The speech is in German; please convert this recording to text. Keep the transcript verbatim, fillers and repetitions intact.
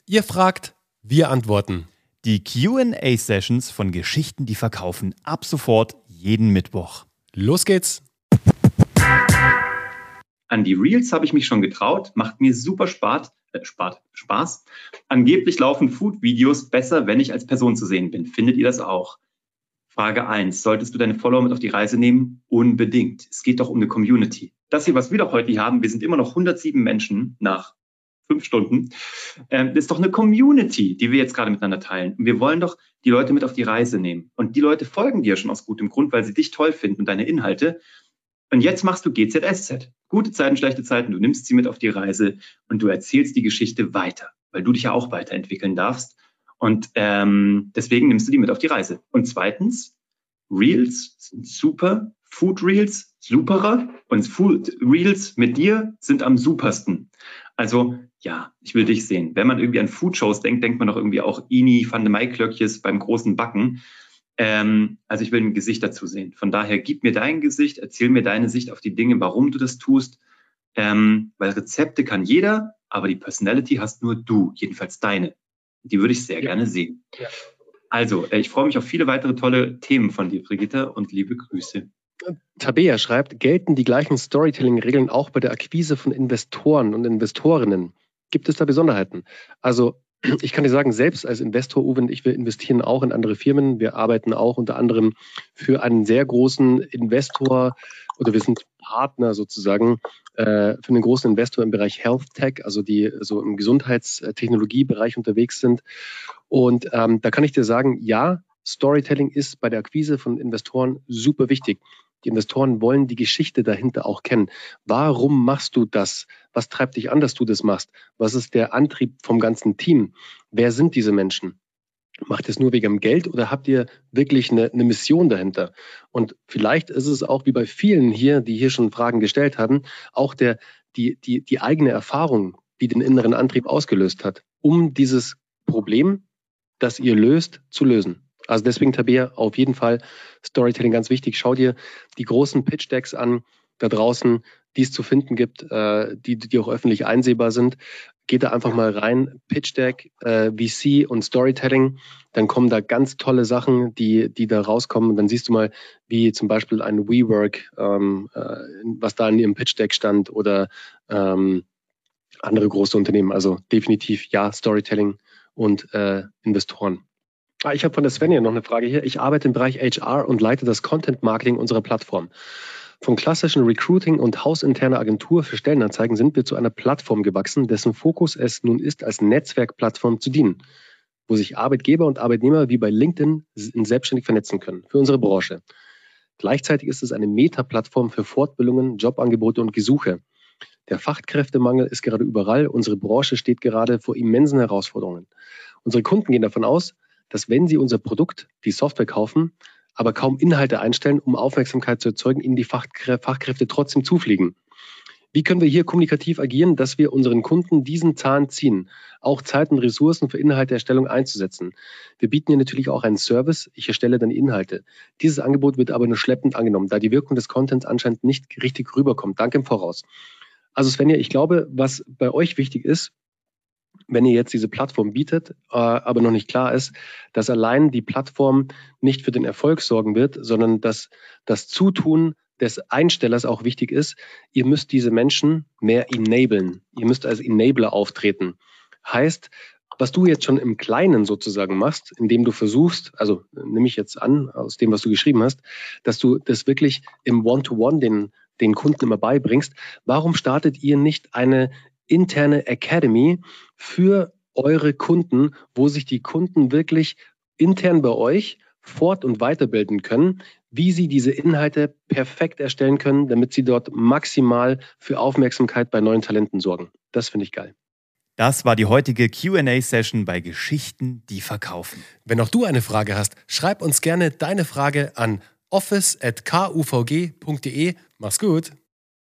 Ihr fragt, wir antworten. Die Q and A-Sessions von Geschichten, die verkaufen, ab sofort jeden Mittwoch. Los geht's! An die Reels habe ich mich schon getraut, macht mir super Spaß. Äh, Spaß, Spaß. Angeblich laufen Food-Videos besser, wenn ich als Person zu sehen bin. Findet ihr das auch? Frage eins. Solltest du deine Follower mit auf die Reise nehmen? Unbedingt. Es geht doch um eine Community. Das hier, was wir doch heute hier haben, wir sind immer noch hundertsieben Menschen nach fünf Stunden. Ähm, das ist doch eine Community, die wir jetzt gerade miteinander teilen. Und wir wollen doch die Leute mit auf die Reise nehmen. Und die Leute folgen dir schon aus gutem Grund, weil sie dich toll finden und deine Inhalte. Und jetzt machst du G Z S Z. Gute Zeiten, schlechte Zeiten. Du nimmst sie mit auf die Reise und du erzählst die Geschichte weiter, weil du dich ja auch weiterentwickeln darfst. Und ähm, deswegen nimmst du die mit auf die Reise. Und zweitens, Reels sind super. Food Reels superer. Und Food Reels mit dir sind am supersten. Also, ja, ich will dich sehen. Wenn man irgendwie an Food-Shows denkt, denkt man doch irgendwie auch Ini van de Maiklöckjes beim großen Backen. Ähm, also ich will ein Gesicht dazu sehen. Von daher, gib mir dein Gesicht, erzähl mir deine Sicht auf die Dinge, warum du das tust. Ähm, weil Rezepte kann jeder, aber die Personality hast nur du, jedenfalls deine. Die würde ich sehr ja. gerne sehen. Ja. Also, äh, ich freue mich auf viele weitere tolle Themen von dir, Brigitte, und liebe Grüße. Tabea schreibt, gelten die gleichen Storytelling-Regeln auch bei der Akquise von Investoren und Investorinnen? Gibt es da Besonderheiten? Also ich kann dir sagen, selbst als Investor, Uwe und ich, wir investieren auch in andere Firmen. Wir arbeiten auch unter anderem für einen sehr großen Investor oder wir sind Partner sozusagen äh, für einen großen Investor im Bereich Health Tech, also die so im Gesundheitstechnologiebereich unterwegs sind. Und ähm, da kann ich dir sagen, ja, Storytelling ist bei der Akquise von Investoren super wichtig. Die Investoren wollen die Geschichte dahinter auch kennen. Warum machst du das? Was treibt dich an, dass du das machst? Was ist der Antrieb vom ganzen Team? Wer sind diese Menschen? Macht ihr es nur wegen dem Geld oder habt ihr wirklich eine, eine Mission dahinter? Und vielleicht ist es auch wie bei vielen hier, die hier schon Fragen gestellt haben, auch der, die, die, die eigene Erfahrung, die den inneren Antrieb ausgelöst hat, um dieses Problem, das ihr löst, zu lösen. Also deswegen, Tabea, auf jeden Fall Storytelling ganz wichtig. Schau dir die großen Pitch-Decks an, da draußen, die es zu finden gibt, äh, die, die auch öffentlich einsehbar sind. Geht da einfach mal rein, Pitch-Deck, äh, V C und Storytelling. Dann kommen da ganz tolle Sachen, die, die da rauskommen. Und dann siehst du mal, wie zum Beispiel ein WeWork, ähm, äh, was da in ihrem Pitch-Deck stand oder ähm, andere große Unternehmen. Also definitiv ja, Storytelling und äh, Investoren. Ich habe von der Svenja noch eine Frage hier. Ich arbeite im Bereich H R und leite das Content-Marketing unserer Plattform. Vom klassischen Recruiting und hausinterner Agentur für Stellenanzeigen sind wir zu einer Plattform gewachsen, dessen Fokus es nun ist, als Netzwerkplattform zu dienen, wo sich Arbeitgeber und Arbeitnehmer wie bei LinkedIn selbstständig vernetzen können für unsere Branche. Gleichzeitig ist es eine Meta-Plattform für Fortbildungen, Jobangebote und Gesuche. Der Fachkräftemangel ist gerade überall. Unsere Branche steht gerade vor immensen Herausforderungen. Unsere Kunden gehen davon aus, dass wenn sie unser Produkt, die Software kaufen, aber kaum Inhalte einstellen, um Aufmerksamkeit zu erzeugen, ihnen die Fachkrä- Fachkräfte trotzdem zufliegen. Wie können wir hier kommunikativ agieren, dass wir unseren Kunden diesen Zahn ziehen, auch Zeit und Ressourcen für Inhalteerstellung einzusetzen? Wir bieten hier natürlich auch einen Service, ich erstelle dann Inhalte. Dieses Angebot wird aber nur schleppend angenommen, da die Wirkung des Contents anscheinend nicht richtig rüberkommt. Danke im Voraus. Also Svenja, ich glaube, was bei euch wichtig ist, wenn ihr jetzt diese Plattform bietet, äh, aber noch nicht klar ist, dass allein die Plattform nicht für den Erfolg sorgen wird, sondern dass das Zutun des Einstellers auch wichtig ist. Ihr müsst diese Menschen mehr enablen. Ihr müsst als Enabler auftreten. Heißt, was du jetzt schon im Kleinen sozusagen machst, indem du versuchst, also nehme ich jetzt an, aus dem, was du geschrieben hast, dass du das wirklich im One-to-One den, den Kunden immer beibringst. Warum startet ihr nicht eine interne Academy für eure Kunden, wo sich die Kunden wirklich intern bei euch fort- und weiterbilden können, wie sie diese Inhalte perfekt erstellen können, damit sie dort maximal für Aufmerksamkeit bei neuen Talenten sorgen. Das finde ich geil. Das war die heutige Q and A-Session bei Geschichten, die verkaufen. Wenn auch du eine Frage hast, schreib uns gerne deine Frage an office at k u v g punkt d e. Mach's gut!